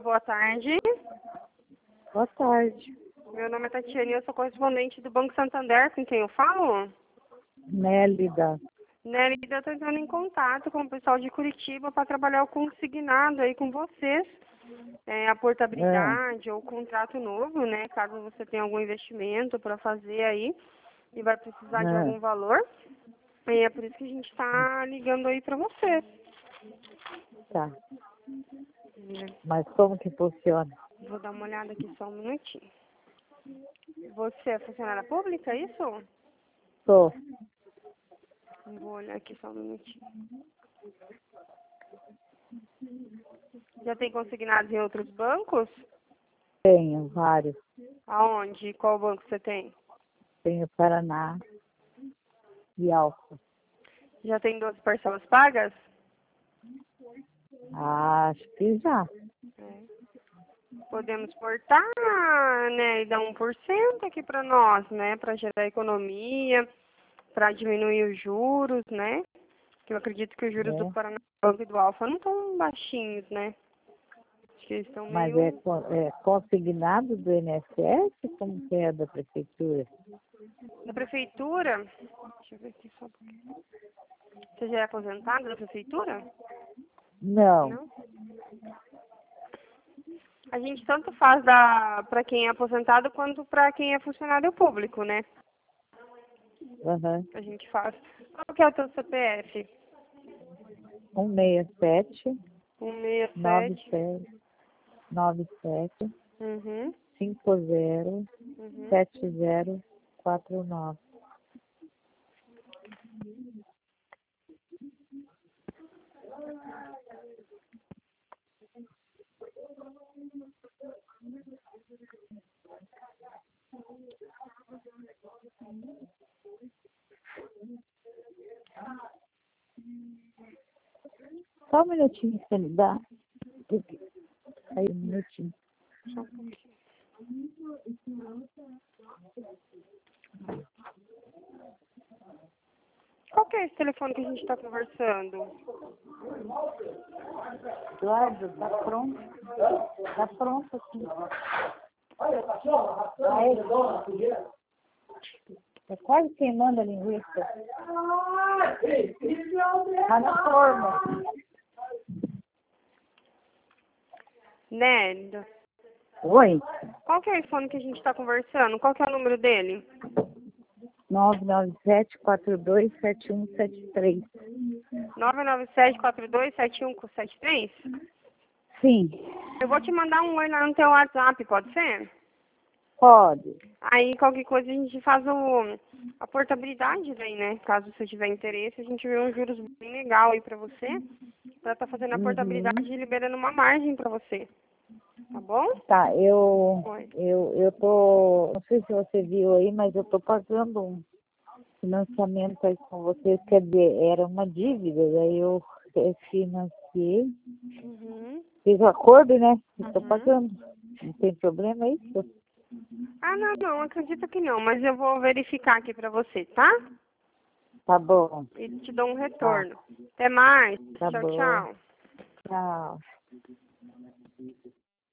boa tarde. Boa tarde. Meu nome é Tatiana e eu sou correspondente do Banco Santander, com quem eu falo? Nélida. Nélida, eu estou entrando em contato com o pessoal de Curitiba para trabalhar o consignado aí com vocês. A portabilidade ou contrato novo, né? Caso você tenha algum investimento para fazer aí e vai precisar de algum valor. E é por isso que a gente está ligando aí para você. Tá. Mas como que funciona? Vou dar uma olhada aqui só um minutinho. Você é funcionária pública, é isso? Sou. Vou olhar aqui só um minutinho. Já tem consignados em outros bancos? Tenho vários. Aonde? Qual banco você tem? Tenho Paraná e Alfa. Já tem 12 parcelas pagas? Acho que já. Podemos cortar, né, e dar 1% aqui para nós, né, para gerar economia, para diminuir os juros, né? Que eu acredito que os juros do Paraná e do Alfa não estão baixinhos, né? Acho que eles estão Mas meio... é consignado do INSS? Como que é da prefeitura? Da prefeitura? Deixa eu ver aqui só um pouquinho. Você já é aposentado da prefeitura? Não. Não? A gente tanto faz para quem é aposentado quanto para quem é funcionário público, né? Uhum. A gente faz. Qual que é o teu CPF? 167 167. 97 Uhum. 50 7049. Só um minutinho, você me dá? Aí, um minutinho. Só um pouquinho. Qual que é esse telefone que a gente está conversando? Eduardo, tá pronto? Tá pronto aqui. É quase queimando a linguiça. Tá na forma. Nélida. Oi? Qual que é o iPhone que a gente está conversando? Qual que é o número dele? 997-427173. 997427173? Sim, Eu vou te mandar um oi lá no teu WhatsApp, pode ser? pode. Aí qualquer coisa a gente faz a portabilidade daí, né? Caso você tiver interesse, a gente vê uns juros bem legal aí pra você, pra estar fazendo a portabilidade e liberando uma margem pra você. Tá bom? Tá, eu Oi. tô, não sei se você viu aí, mas eu tô pagando um financiamento aí com vocês, quer dizer, era uma dívida, daí eu financiei, Uhum. fiz o acordo, né? Estou Uhum. pagando. Não tem problema isso? Ah, não, acredito que não, mas eu vou verificar aqui pra você, tá? Tá bom. E te dou um retorno. Até mais. Tá Tchau, bom. tchau. Tchau.